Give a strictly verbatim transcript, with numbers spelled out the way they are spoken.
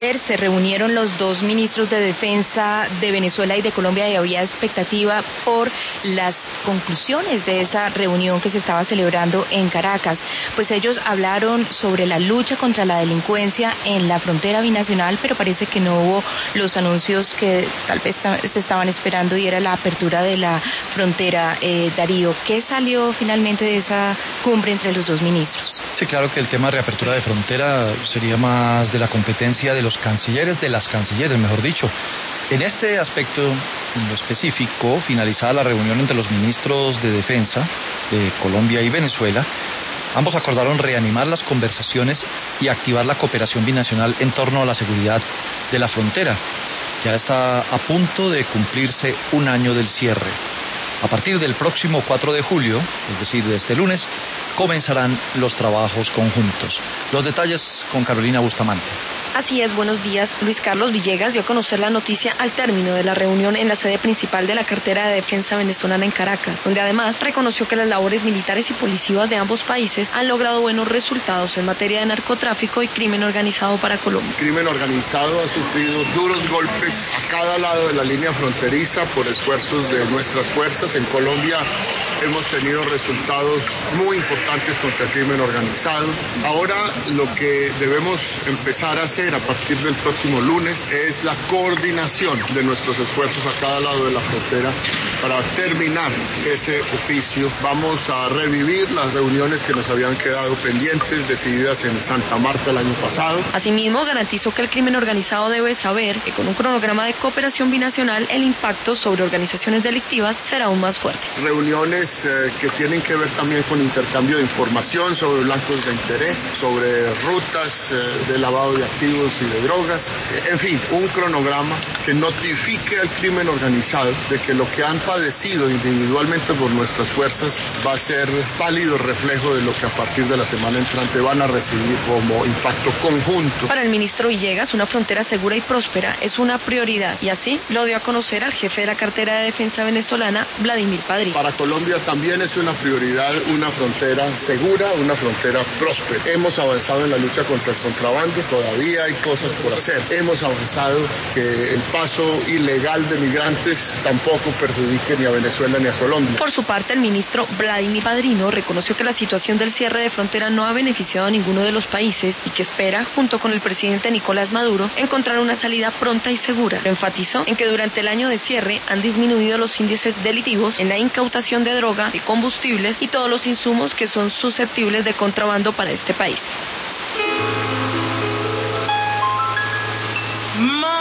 Se reunieron los dos ministros de Defensa de Venezuela y de Colombia y había expectativa por las conclusiones de esa reunión que se estaba celebrando en Caracas. Pues ellos hablaron sobre la lucha contra la delincuencia en la frontera binacional, pero parece que no hubo los anuncios que tal vez se estaban esperando y era la apertura de la frontera. Eh, Darío, ¿qué salió finalmente de esa cumbre entre los dos ministros? Sí, claro que el tema de reapertura de frontera sería más de la competencia de los cancilleres, de las cancilleres, mejor dicho. En este aspecto, en lo específico, finalizada la reunión entre los ministros de Defensa de Colombia y Venezuela, ambos acordaron reanimar las conversaciones y activar la cooperación binacional en torno a la seguridad de la frontera. Ya está a punto de cumplirse un año del cierre. A partir del próximo cuatro de julio, es decir, de este lunes, comenzarán los trabajos conjuntos. Los detalles con Carolina Bustamante. Así es, buenos días. Luis Carlos Villegas dio a conocer la noticia al término de la reunión en la sede principal de la cartera de defensa venezolana en Caracas, donde además reconoció que las labores militares y policivas de ambos países han logrado buenos resultados en materia de narcotráfico y crimen organizado para Colombia. El crimen organizado ha sufrido duros golpes a cada lado de la línea fronteriza por esfuerzos de nuestras fuerzas. En Colombia hemos tenido resultados muy importantes contra el crimen organizado. Ahora lo que debemos empezar a hacer a partir del próximo lunes es la coordinación de nuestros esfuerzos a cada lado de la frontera para terminar ese oficio. Vamos a revivir las reuniones que nos habían quedado pendientes, decididas en Santa Marta el año pasado. Asimismo, garantizó que el crimen organizado debe saber que con un cronograma de cooperación binacional el impacto sobre organizaciones delictivas será aún más fuerte. Reuniones eh, que tienen que ver también con intercambio de información sobre blancos de interés, sobre rutas eh, de lavado de activos y de drogas, en fin, un cronograma que notifique al crimen organizado de que lo que han padecido individualmente por nuestras fuerzas va a ser pálido reflejo de lo que a partir de la semana entrante van a recibir como impacto conjunto. Para el ministro Villegas, una frontera segura y próspera es una prioridad y así lo dio a conocer al jefe de la cartera de defensa venezolana, Vladimir Padrino. Para Colombia también es una prioridad una frontera segura, una frontera próspera. Hemos avanzado en la lucha contra el contrabando, todavía hay cosas por hacer. Hemos avanzado que el paso ilegal de migrantes tampoco perjudique ni a Venezuela ni a Colombia. Por su parte, el ministro Vladimir Padrino reconoció que la situación del cierre de frontera no ha beneficiado a ninguno de los países y que espera, junto con el presidente Nicolás Maduro, encontrar una salida pronta y segura. Pero enfatizó en que durante el año de cierre han disminuido los índices delictivos en la incautación de droga, de combustibles y todos los insumos que son susceptibles de contrabando para este país.